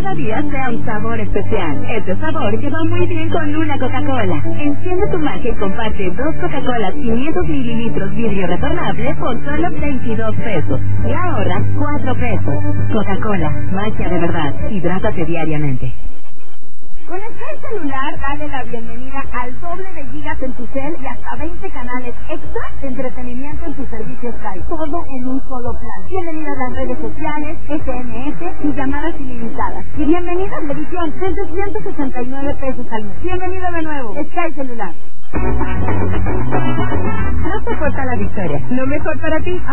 cada día sea un sabor especial. Ese sabor que va muy bien con una Coca-Cola. Enciende tu magia y comparte 2 Coca-Colas 500 mililitros vidrio retornable por solo 22 pesos. Y ahorra 4 pesos. Coca-Cola, magia de verdad. Hidrátate diariamente. Con el Sky celular, dale la bienvenida al doble de gigas en tu cel y hasta 20 canales extra de entretenimiento en tu servicio Sky. Todo en un solo plan. Bienvenida a las redes sociales, SMS y llamadas ilimitadas. Y bienvenida a la edición desde 169 pesos al mes. Bienvenido de nuevo, Sky celular. No te corta la victoria. Lo mejor para ti.